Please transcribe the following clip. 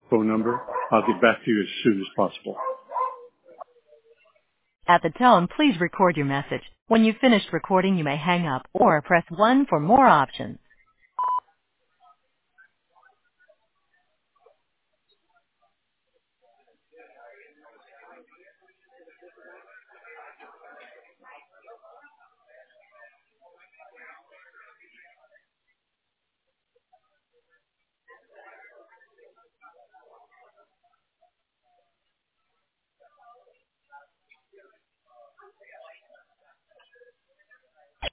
phone number. I'll get back to you as soon as possible. At the tone, please record your message. When you've finished recording, you may hang up or press 1 for more options.